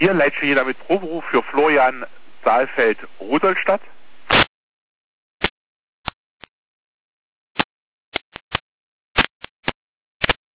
Hier Leitcher jeder mit Proberuf für Florian Saalfeld-Rudolstadt.